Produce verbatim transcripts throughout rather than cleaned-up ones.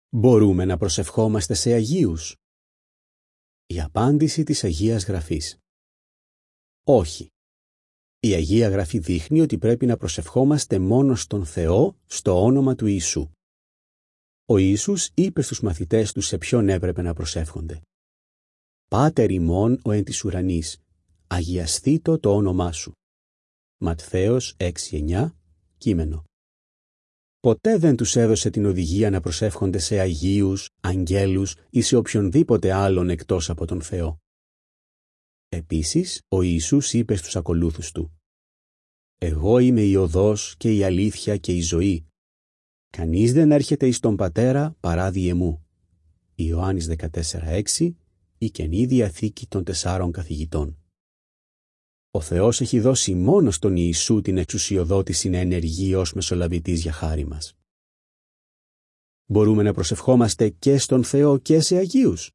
Μπορούμε να προσευχόμαστε σε αγίους? Η απάντηση της Αγίας Γραφής. Όχι. Η Αγία Γραφή δείχνει ότι πρέπει να προσευχόμαστε μόνο στον Θεό στο όνομα του Ιησού. Ο Ιησούς είπε στους μαθητές του σε ποιον έπρεπε να προσεύχονται. «Πάτερ ημών ο εν της ουρανής, αγιασθήτω το όνομά σου». Ματθαίος έξι εννιά, κείμενο. Ποτέ δεν τους έδωσε την οδηγία να προσεύχονται σε αγίους, αγγέλους ή σε οποιονδήποτε άλλον εκτός από τον Θεό. Επίσης, ο Ιησούς είπε στους ακολούθους του: «Εγώ είμαι η οδός και η αλήθεια και η ζωή. Κανείς δεν έρχεται εις τον Πατέρα παρά δι' εμού». Ιωάννης δεκατέσσερα έξι, η Καινή Διαθήκη των Τεσσάρων Καθηγητών. Ο Θεός έχει δώσει μόνο στον Ιησού την εξουσιοδότηση να ενεργεί ως μεσολαβητής για χάρη μας. Μπορούμε να προσευχόμαστε και στον Θεό και σε αγίους.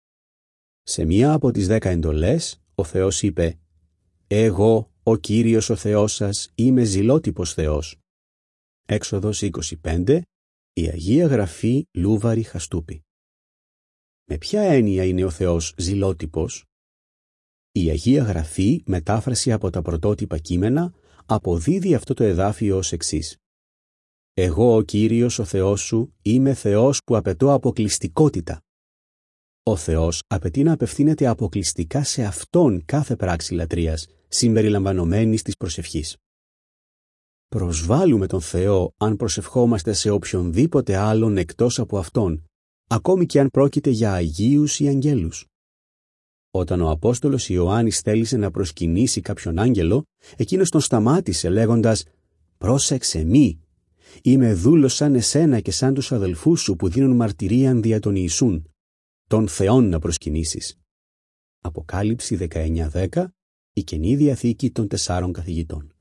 Σε μία από τις δέκα εντολές, ο Θεός είπε: «Εγώ, ο Κύριος ο Θεός σας, είμαι ζηλότυπος Θεός». Έξοδος είκοσι πέντε, η Αγία Γραφή Λούβαρη Χαστούπη. Με ποια έννοια είναι ο Θεός ζηλότυπος? Η Αγία Γραφή, μετάφραση από τα πρωτότυπα κείμενα, αποδίδει αυτό το εδάφιο ως εξής: «Εγώ ο Κύριος ο Θεός σου είμαι Θεός που απαιτώ αποκλειστικότητα». Ο Θεός απαιτεί να απευθύνεται αποκλειστικά σε Αυτόν κάθε πράξη λατρείας, συμπεριλαμβανομένης της προσευχής. Προσβάλλουμε τον Θεό αν προσευχόμαστε σε οποιονδήποτε άλλον εκτός από Αυτόν, ακόμη και αν πρόκειται για αγίους ή αγγέλους. Όταν ο Απόστολος Ιωάννης θέλησε να προσκυνήσει κάποιον άγγελο, εκείνος τον σταμάτησε λέγοντας: «Πρόσεξε μη, είμαι δούλος σαν εσένα και σαν τους αδελφούς σου που δίνουν μαρτυρίαν δια τον Ιησούν, τον Θεόν να προσκυνήσεις». Αποκάλυψη δεκαεννιά δέκα, η Καινή Διαθήκη των Τεσσάρων Καθηγητών.